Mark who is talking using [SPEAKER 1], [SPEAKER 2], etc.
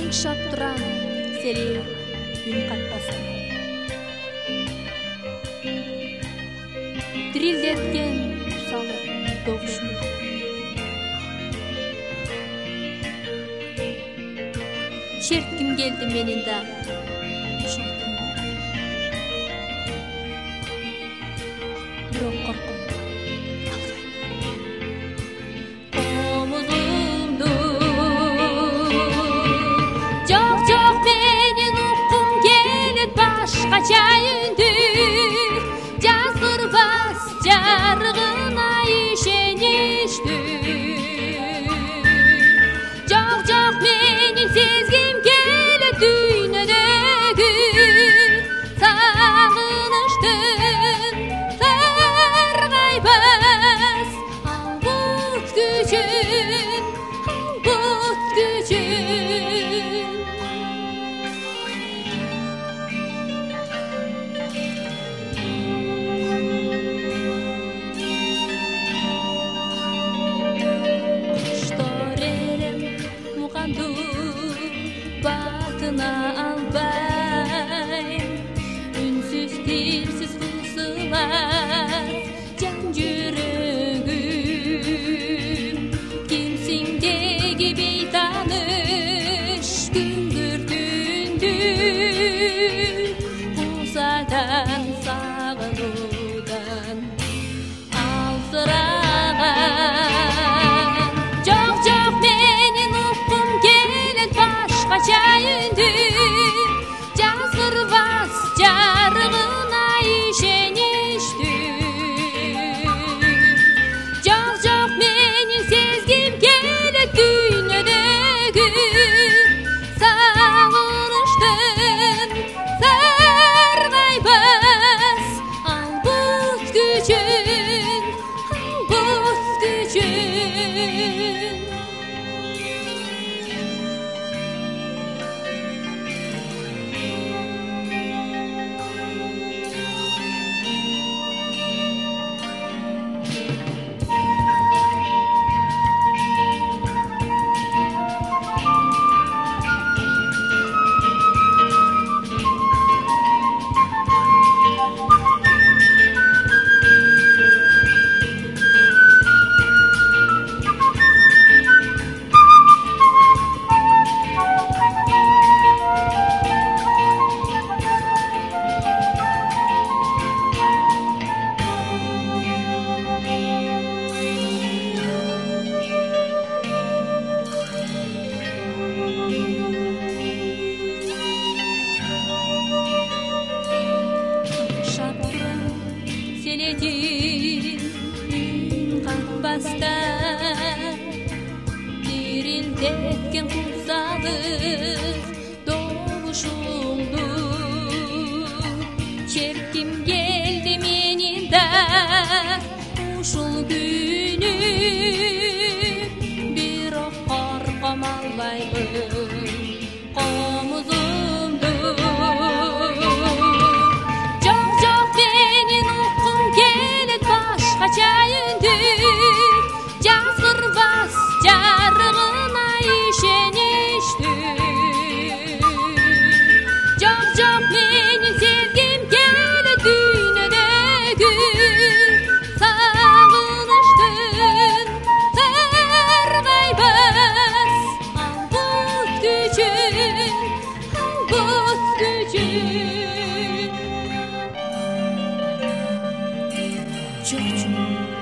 [SPEAKER 1] Аңшап турам сери үн катпастан. Дирилдеткен усалы добушмун. Шертким келди менин да ушондун. Бирок корком. Комузумду жок менин уккум келет башкача үндү. Жазгырбас жарыгына ишеничтүү. Жок менин сезгим келет дүйнөдөгү сагыныштын саргайбас албут күчүн. Батына албай, үнсүз тирсиз кылсылар жан жүрөгүм. Кимсиң деги бейтаныш күндүр түндү кусадан сагынуудан алсыраган. Жок менин уккум келет башкача үндү. Жазгырбас жарыгына ишеничтүү. Жок менин сезгим келет дүйнөдөгү сагыныштын саргайбас албут күчүн. Дирилдеткен кусалык добушуңду. Черким келди менин да ушул күнү. Бирок корком албаймын комузумду. Жок менин уккум келет башкача үндү. Жазгырбас жарыгына ишеничтүү. Жок менин сезгим келет дүйнөдөгү сагыныштын саргайбас албут күчүн. Жок